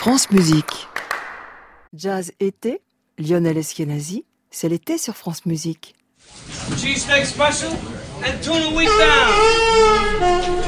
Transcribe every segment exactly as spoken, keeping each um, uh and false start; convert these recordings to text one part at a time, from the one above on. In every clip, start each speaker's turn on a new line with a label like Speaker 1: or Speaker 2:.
Speaker 1: France Musique. Jazz été, Lionel Eskenazi, c'est l'été sur France Musique.
Speaker 2: Cheesesteak special and tuna wheat down.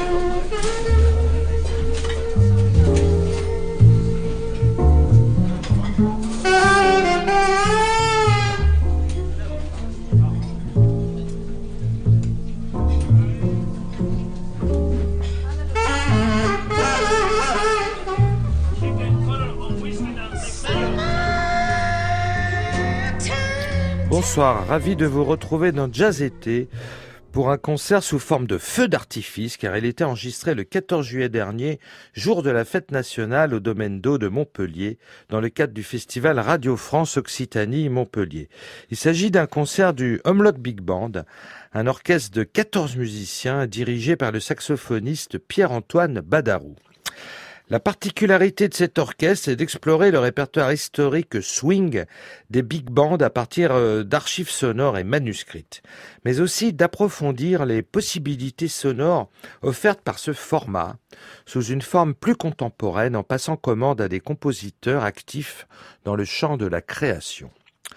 Speaker 3: Bonsoir, ravi de vous retrouver dans Jazz été pour un concert sous forme de feu d'artifice car il était enregistré le quatorze juillet dernier, jour de la fête nationale au domaine d'eau de Montpellier, dans le cadre du festival Radio France Occitanie Montpellier. Il s'agit d'un concert du Humlot Big Band, un orchestre de quatorze musiciens dirigé par le saxophoniste Pierre-Antoine Badarou. La particularité de cet orchestre est d'explorer le répertoire historique swing des big bands à partir d'archives sonores et manuscrites, mais aussi d'approfondir les possibilités sonores offertes par ce format, sous une forme plus contemporaine en passant commande à des compositeurs actifs dans le champ de la création.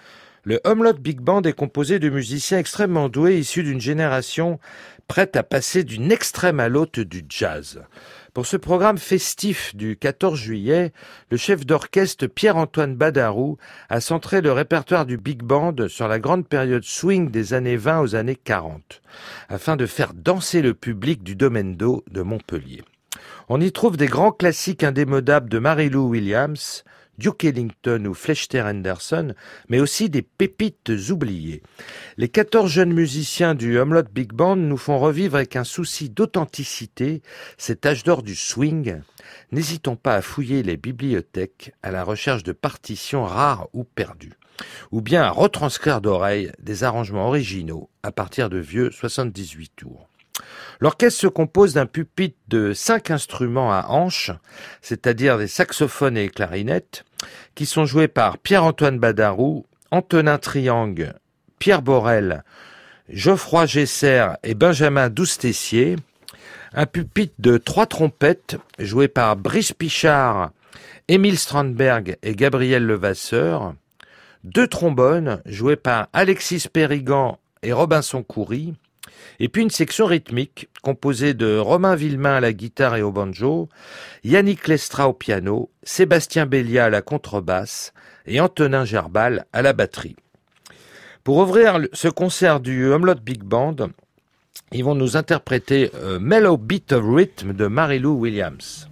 Speaker 3: Le Humlot Big Band est composé de musiciens extrêmement doués issus d'une génération prête à passer d'une extrême à l'autre du jazz. Pour ce programme festif du quatorze juillet, le chef d'orchestre Pierre-Antoine Badarou a centré le répertoire du Big Band sur la grande période swing des années vingt aux années quarante, afin de faire danser le public du domaine d'eau de Montpellier. On y trouve des grands classiques indémodables de Mary Lou Williams, Duke Ellington ou Fletcher Henderson, mais aussi des pépites oubliées. Les quatorze jeunes musiciens du Humlot Big Band nous font revivre avec un souci d'authenticité cet âge d'or du swing. N'hésitons pas à fouiller les bibliothèques à la recherche de partitions rares ou perdues, ou bien à retranscrire d'oreille des arrangements originaux à partir de vieux soixante-dix-huit tours. L'orchestre se compose d'un pupitre de cinq instruments à hanches, c'est-à-dire des saxophones et clarinettes, qui sont joués par Pierre-Antoine Badarou, Antonin Triangle, Pierre Borel, Geoffroy Gesser et Benjamin Doustessier, un pupitre de trois trompettes joué par Brice Pichard, Émile Strandberg et Gabriel Levasseur, deux trombones joués par Alexis Périgan et Robinson Coury, et puis une section rythmique composée de Romain Villemain à la guitare et au banjo, Yannick Lestra au piano, Sébastien Bellia à la contrebasse et Antonin Gerbal à la batterie. Pour ouvrir ce concert du Humlot Big Band, ils vont nous interpréter euh, Mellow Beat of Rhythm de Mary Lou Williams.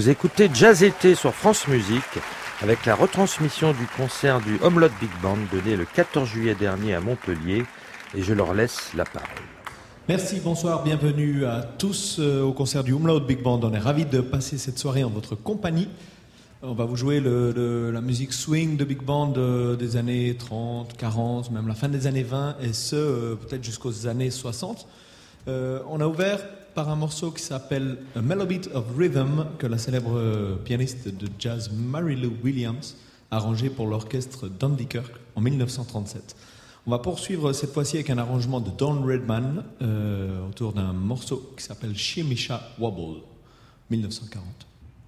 Speaker 3: Vous écoutez Jazz Été sur France Musique avec la retransmission du concert du Humelot Big Band donné le quatorze juillet dernier à Montpellier et je leur laisse la parole.
Speaker 4: Merci, bonsoir, bienvenue à tous euh, au concert du Humelot Big Band. On est ravis de passer cette soirée en votre compagnie. On va vous jouer le, le, la musique swing de Big Band euh, des années trente, quarante, même la fin des années vingt et ce, euh, peut-être jusqu'aux années soixante. Euh, on a ouvert par un morceau qui s'appelle A Melody of Rhythm que la célèbre euh, pianiste de jazz Mary Lou Williams a arrangé pour l'orchestre Dundee Kirk en dix-neuf cent trente-sept. On va poursuivre cette fois-ci avec un arrangement de Don Redman euh, autour d'un morceau qui s'appelle Shimisha Wobble, dix-neuf cent quarante.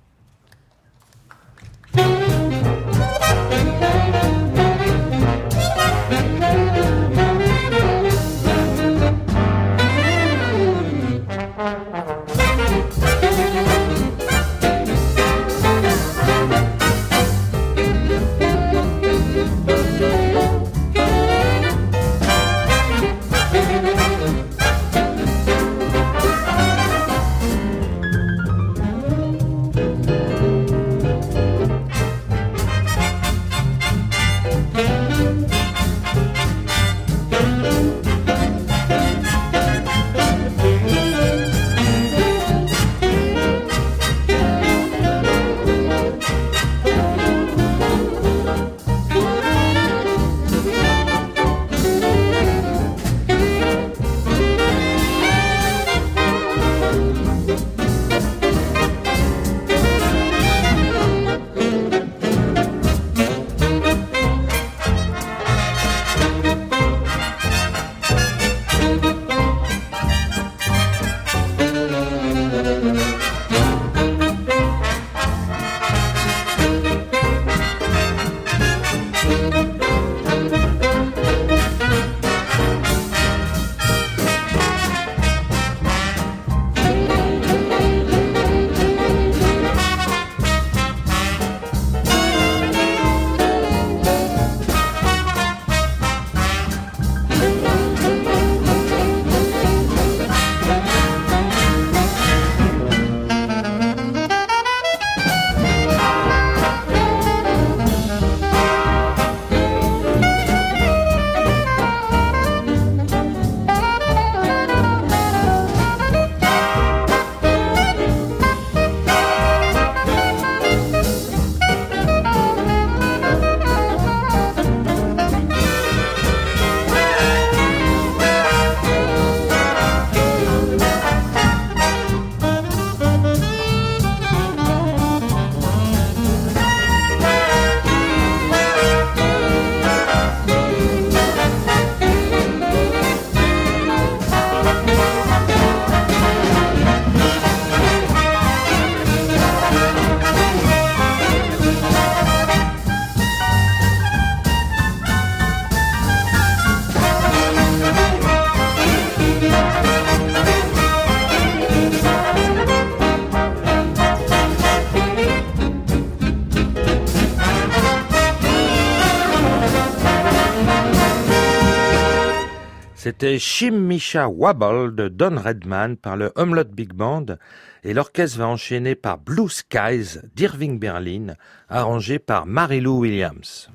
Speaker 3: C'était Shimisha Wobble de Don Redman par le Humelot Big Band et l'orchestre va enchaîner par Blue Skies d'Irving Berlin, arrangé par Mary Lou Williams.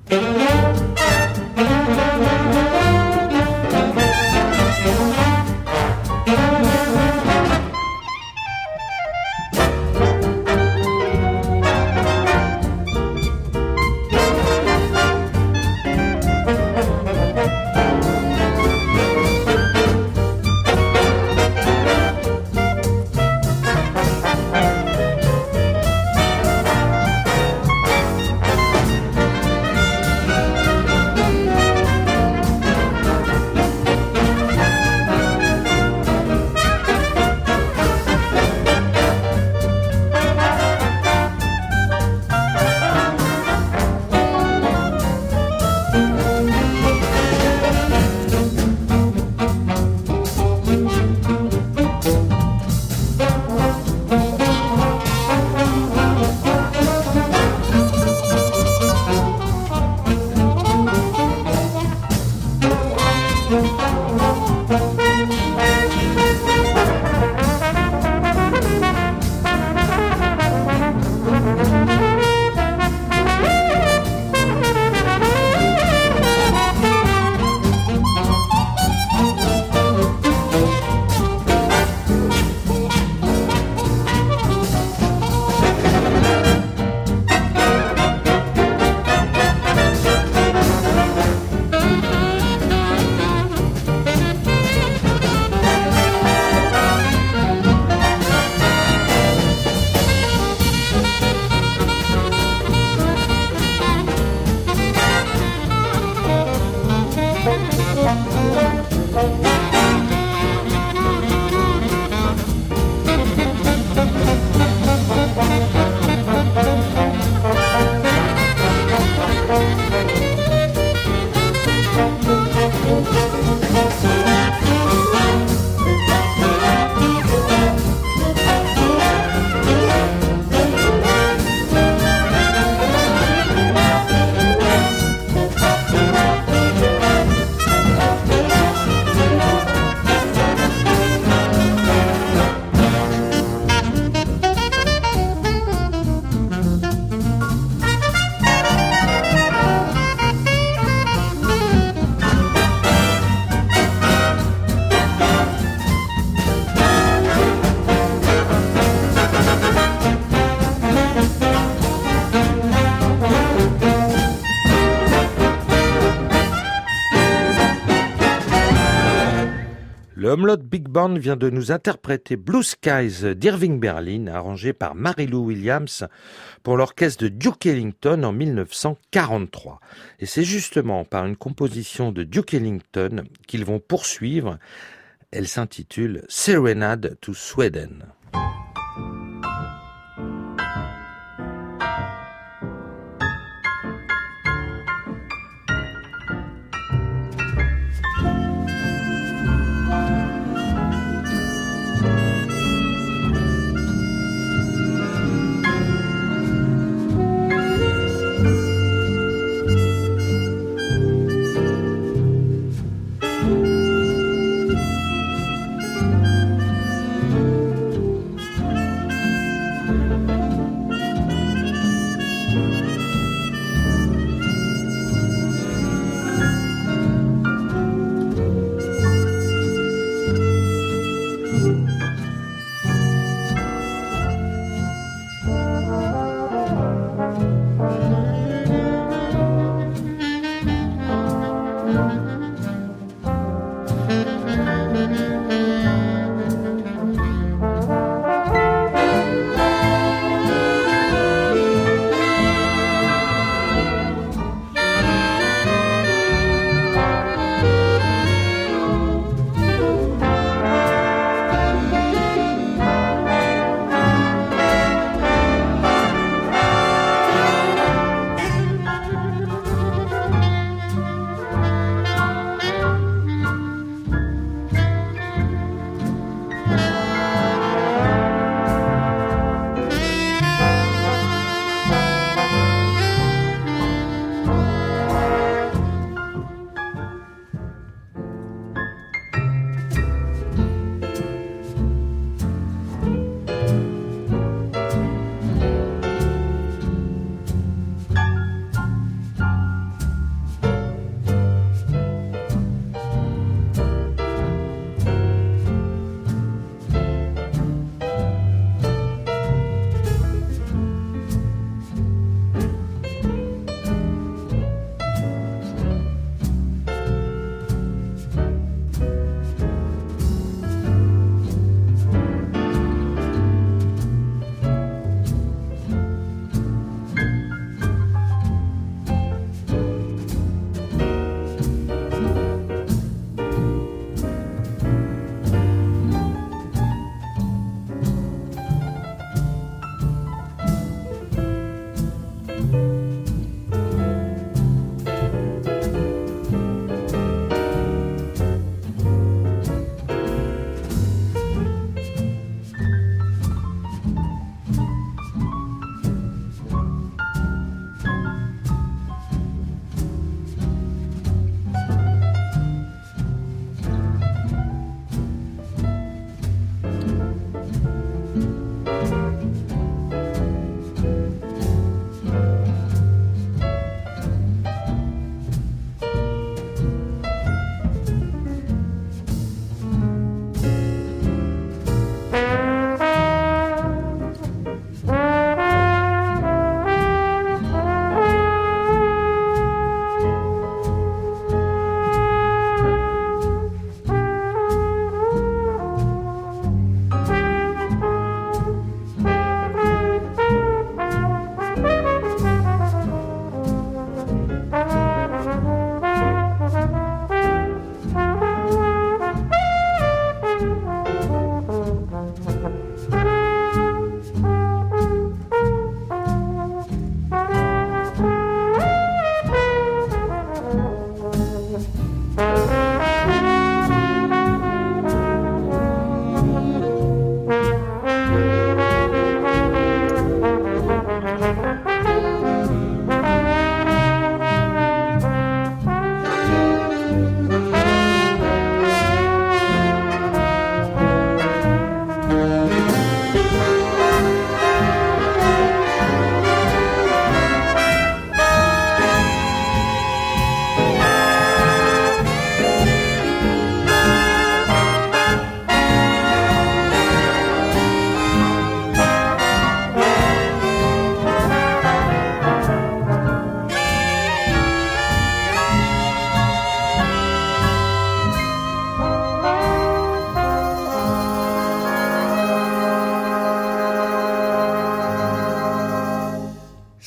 Speaker 3: Le Humlaut Big Band vient de nous interpréter Blue Skies d'Irving Berlin, arrangé par Mary-Lou Williams pour l'orchestre de Duke Ellington en mille neuf cent quarante-trois. Et c'est justement par une composition de Duke Ellington qu'ils vont poursuivre. Elle s'intitule Serenade to Sweden.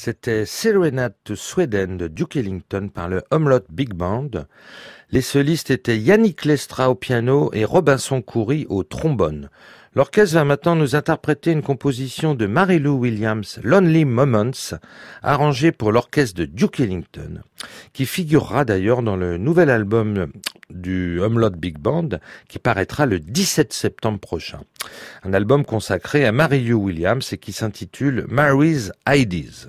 Speaker 3: C'était Serenade to Sweden de Duke Ellington par le Humlot Big Band. Les solistes étaient Yannick Lestra au piano et Robinson Khoury au trombone. L'orchestre va maintenant nous interpréter une composition de Mary Lou Williams, Lonely Moments, arrangée pour l'orchestre de Duke Ellington, qui figurera d'ailleurs dans le nouvel album du Humlot Big Band, qui paraîtra le dix-sept septembre prochain. Un album consacré à Mary Lou Williams et qui s'intitule Mary's Ideas.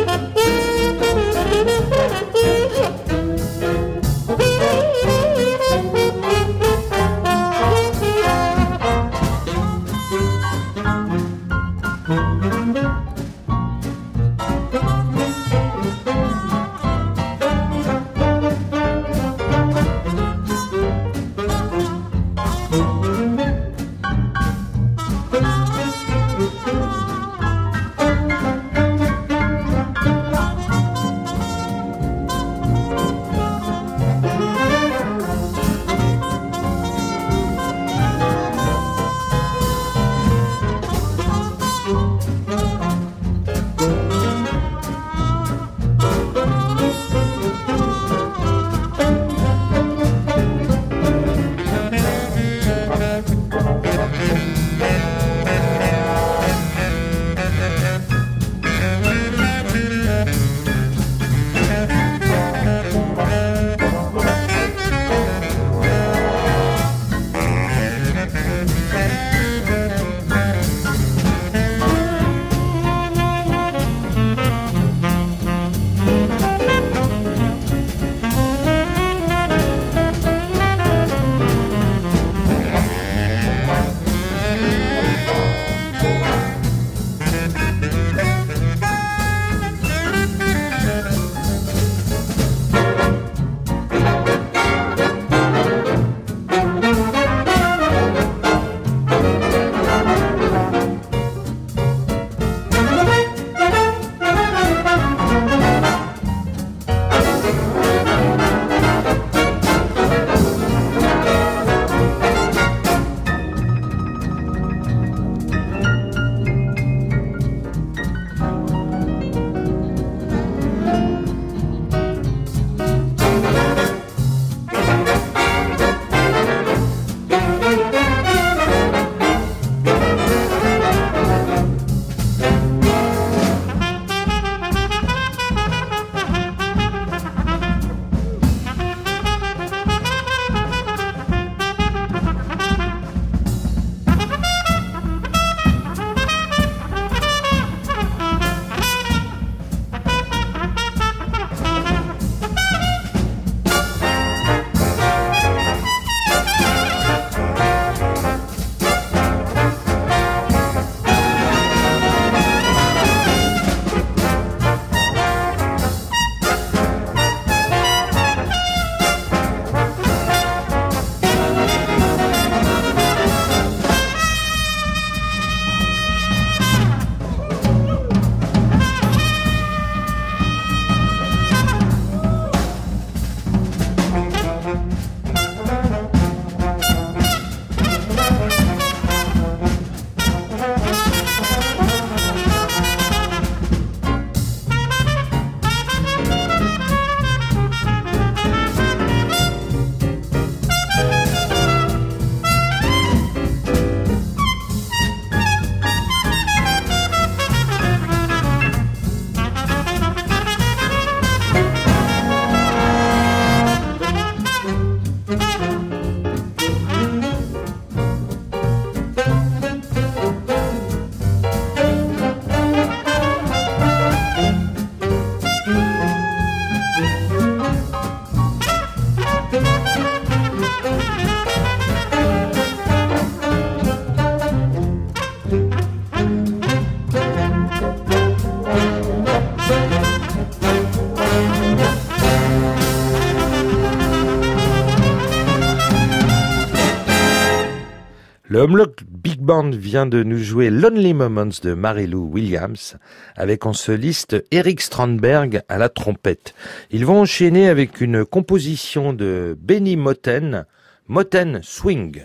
Speaker 5: Thank you.
Speaker 3: Le Humlock Big Band vient de nous jouer Lonely Moments de Mary-Lou Williams avec en soliste Eric Strandberg à la trompette. Ils vont enchaîner avec une composition de Benny Moten, Moten Swing.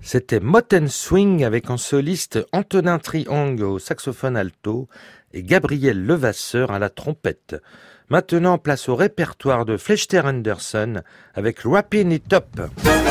Speaker 3: C'était Motten Swing avec en soliste Antonin Triangle au saxophone alto et Gabriel Levasseur à la trompette. Maintenant, place au répertoire de Fletcher Henderson avec Wrappin' It Up.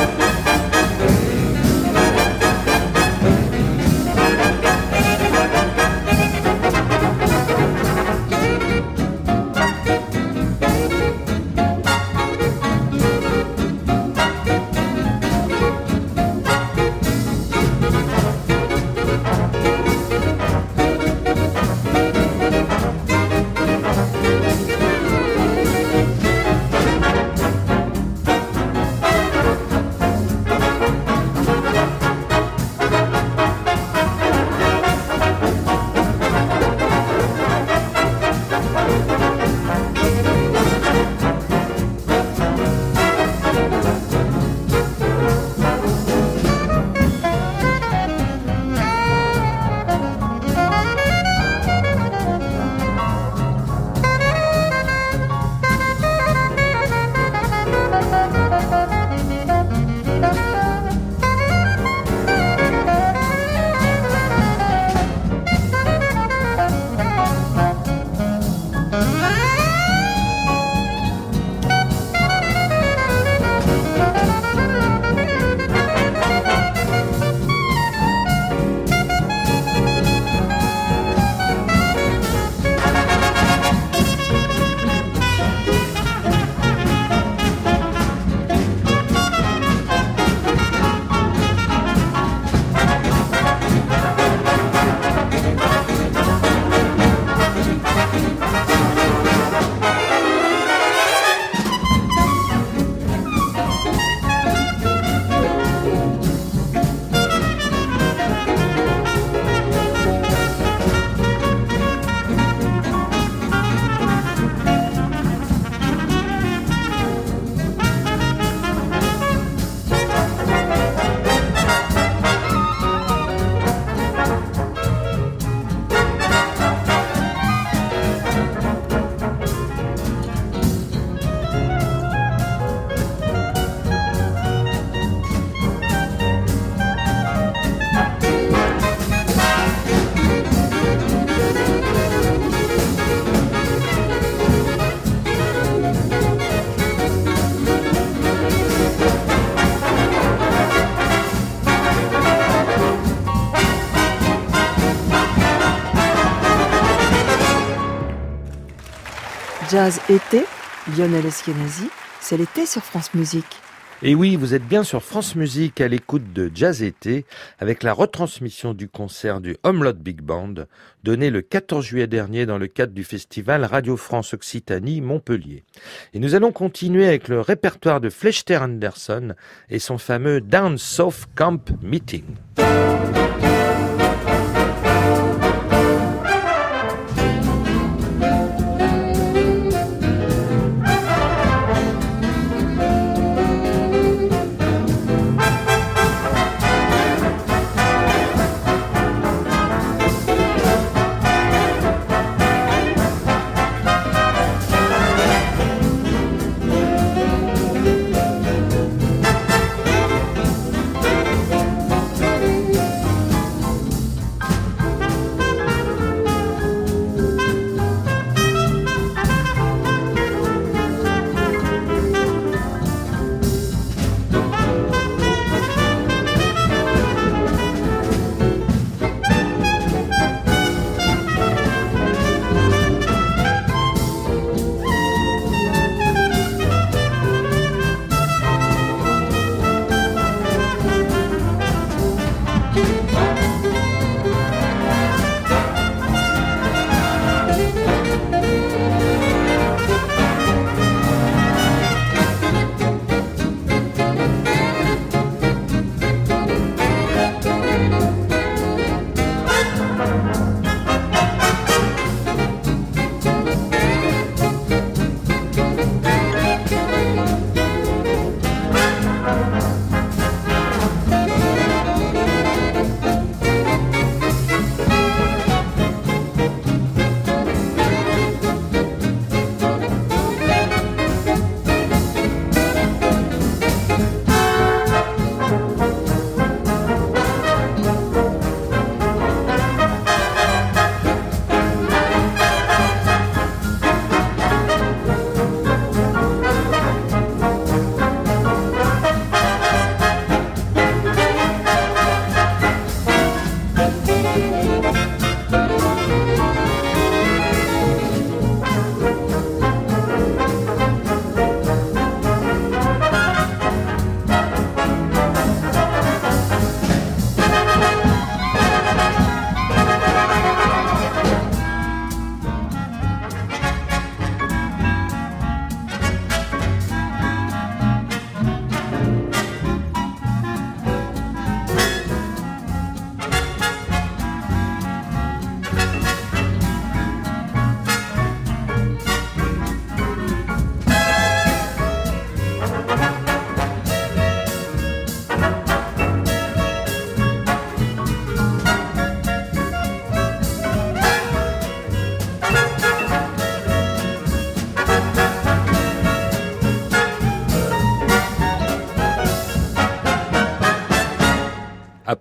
Speaker 1: Jazz été, Lionel Eskenazi, c'est l'été sur France Musique.
Speaker 3: Et oui, vous êtes bien sur France Musique à l'écoute de Jazz été avec la retransmission du concert du Humlot Big Band donné le quatorze juillet dernier dans le cadre du festival Radio France Occitanie Montpellier. Et nous allons continuer avec le répertoire de Fletcher Henderson et son fameux Down South Camp Meeting.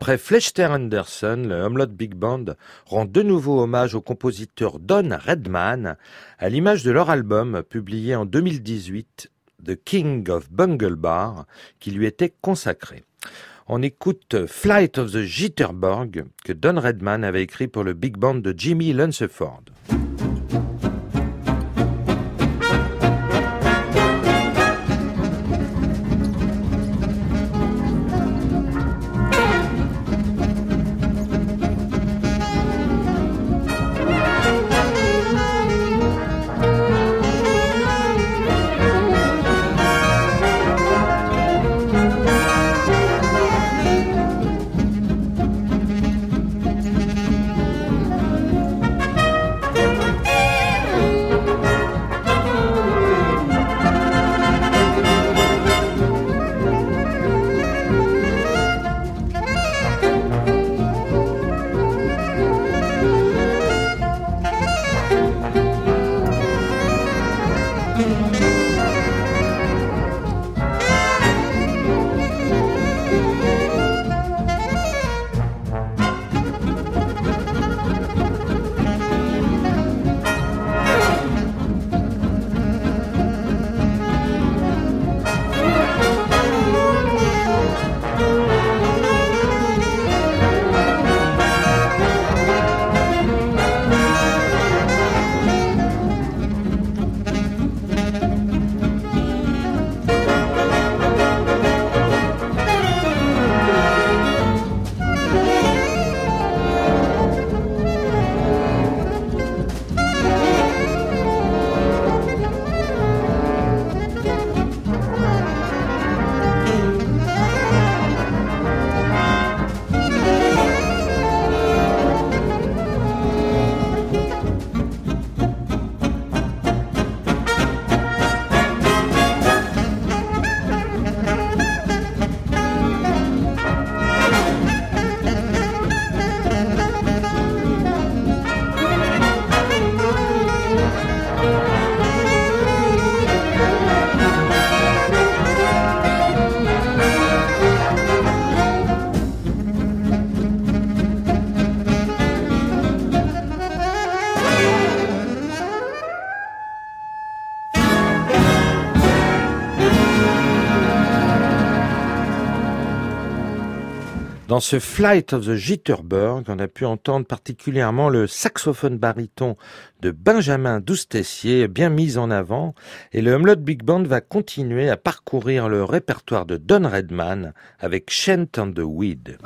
Speaker 3: Après Fletcher Henderson, le Humlot Big Band rend de nouveau hommage au compositeur Don Redman, à l'image de leur album publié en deux mille dix-huit, The King of Bungle Bar, qui lui était consacré. On écoute Flight of the Jitterbug, que Don Redman avait écrit pour le Big Band de Jimmy Lunceford. Dans ce Flight of the Jitterbug, on a pu entendre particulièrement le saxophone baryton de Benjamin Doustessier, bien mis en avant, et le Humlot Big Band va continuer à parcourir le répertoire de Don Redman avec Chant on the Weed.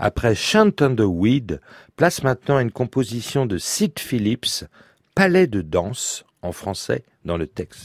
Speaker 3: Après Chant on the Weed, place maintenant à une composition de Sid Phillips, Palais de danse, en français dans le texte.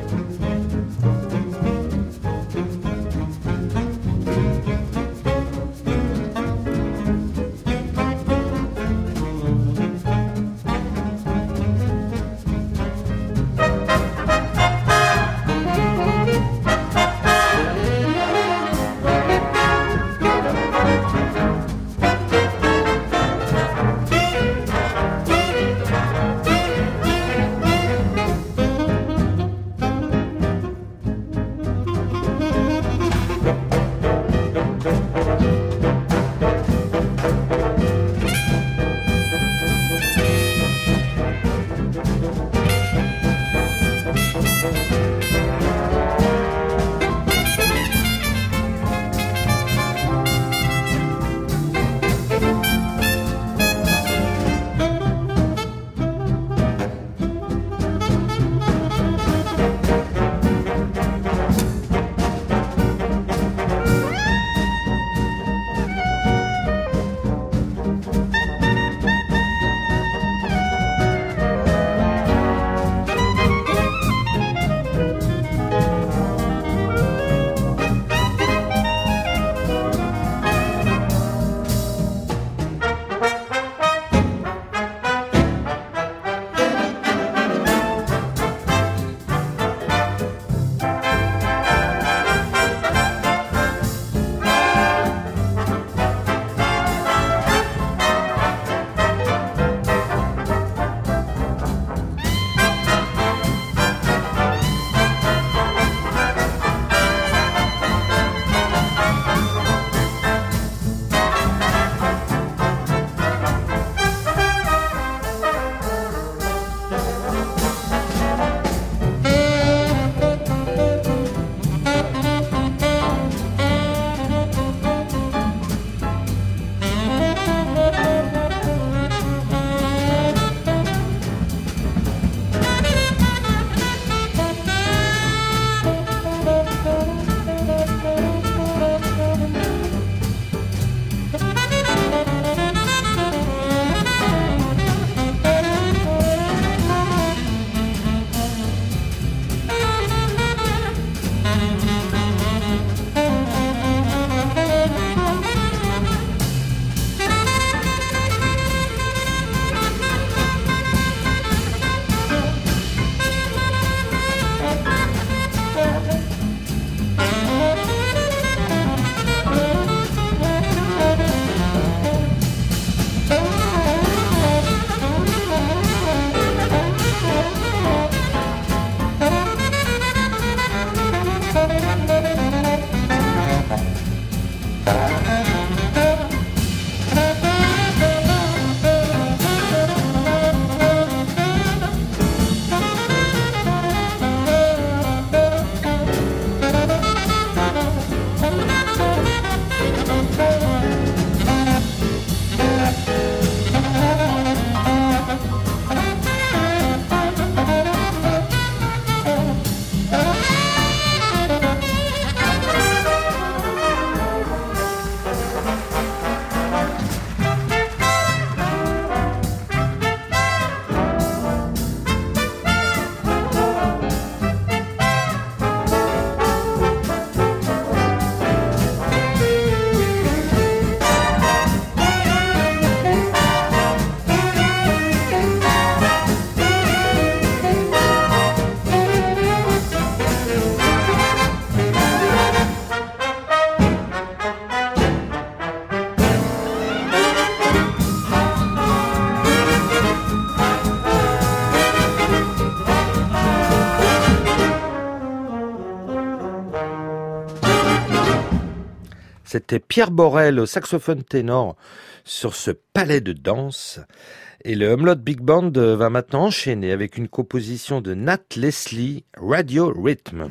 Speaker 3: C'était Pierre Borel au saxophone ténor sur ce palais de danse. Et le Humlot Big Band va maintenant enchaîner avec une composition de Nat Leslie, Radio Rhythm.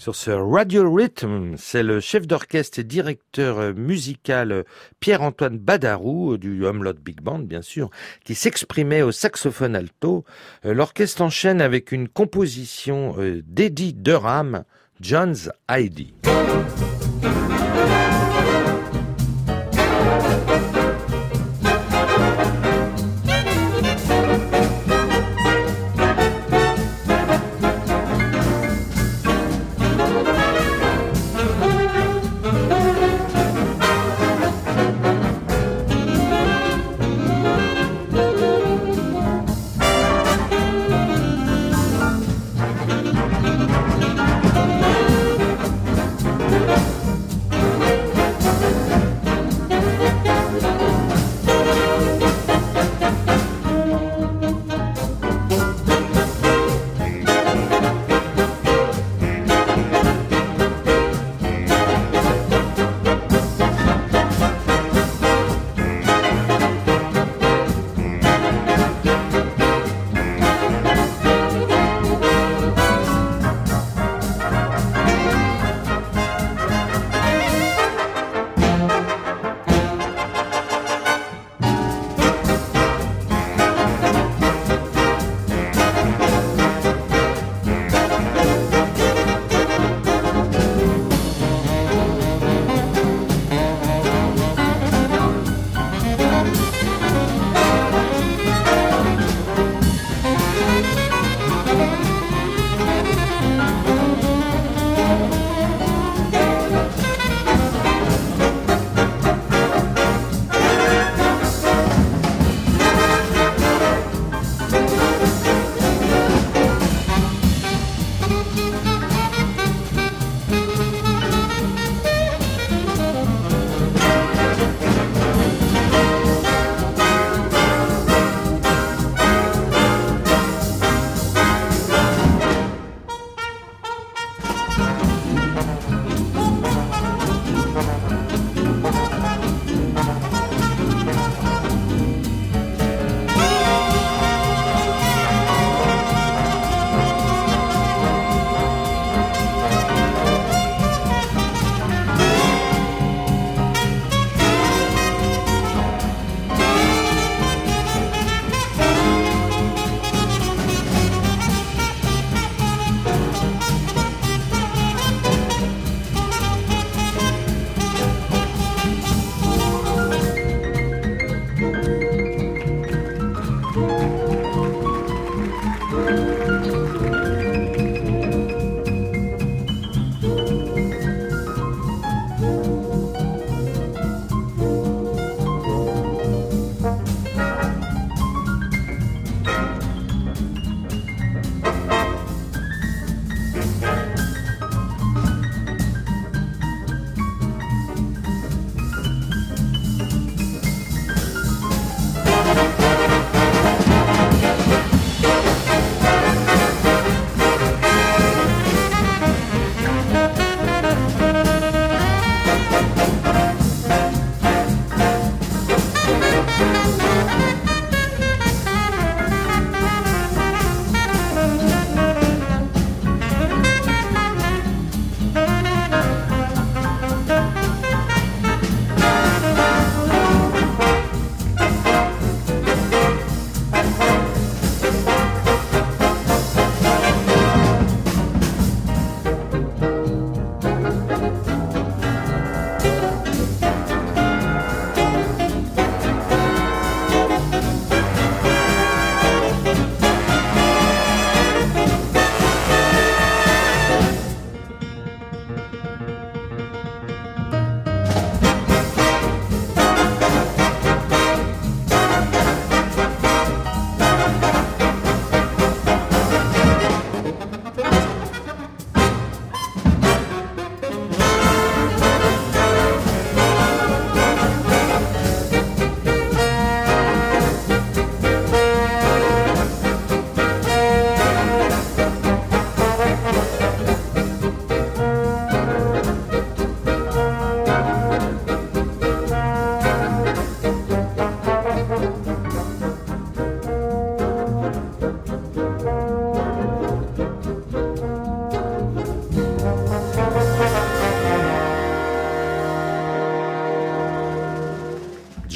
Speaker 3: sur ce Radio Rhythm. C'est le chef d'orchestre et directeur musical Pierre-Antoine Badarou du Humelot Big Band, bien sûr, qui s'exprimait au saxophone alto. L'orchestre enchaîne avec une composition d'Eddie Durham, John's Heidi.
Speaker 5: Thank you.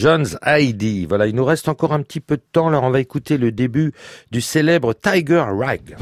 Speaker 3: John's Heidi. Voilà, il nous reste encore un petit peu de temps, alors on va écouter le début du célèbre Tiger Rag.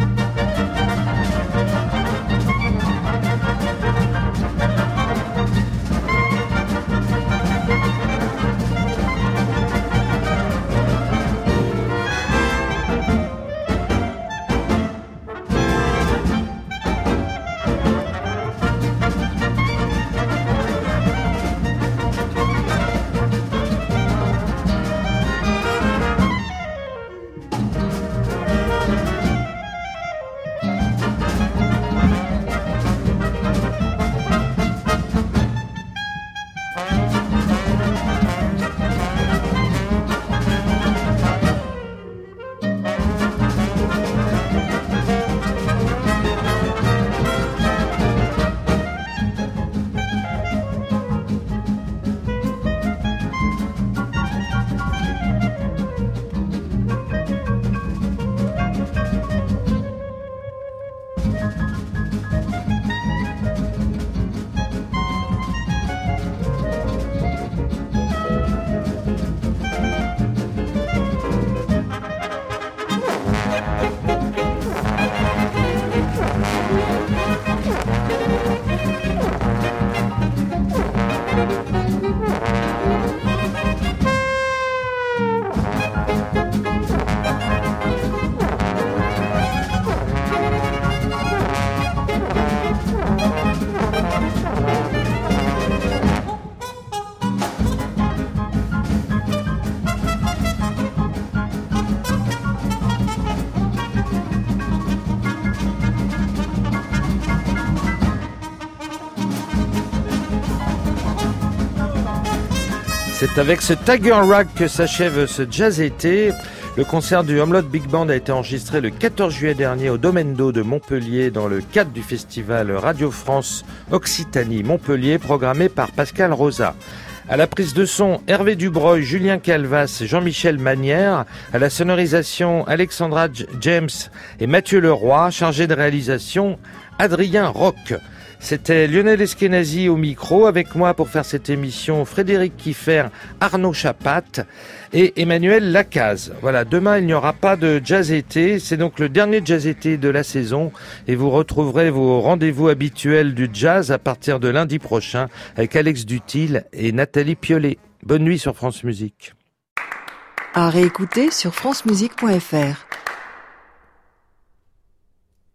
Speaker 3: C'est avec ce Tiger Rag que s'achève ce jazz-été. Le concert du Humelot Big Band a été enregistré le quatorze juillet dernier au Domaine d'Eau de Montpellier dans le cadre du festival Radio France Occitanie Montpellier programmé par Pascal Rosa. À la prise de son, Hervé Dubreuil, Julien Calvas, Jean-Michel Manière. À la sonorisation, Alexandra James et Mathieu Leroy. Chargé de réalisation, Adrien Roch. C'était Lionel Eskenazi au micro, avec moi pour faire cette émission, Frédéric Kieffer, Arnaud Chapat et Emmanuel Lacaze. Voilà, demain il n'y aura pas de jazz-été, c'est donc le dernier jazz-été de la saison et vous retrouverez vos rendez-vous habituels du jazz à partir de lundi prochain avec Alex Dutil et Nathalie Piolet. Bonne nuit sur France Musique.
Speaker 1: À réécouter sur francemusique point f r.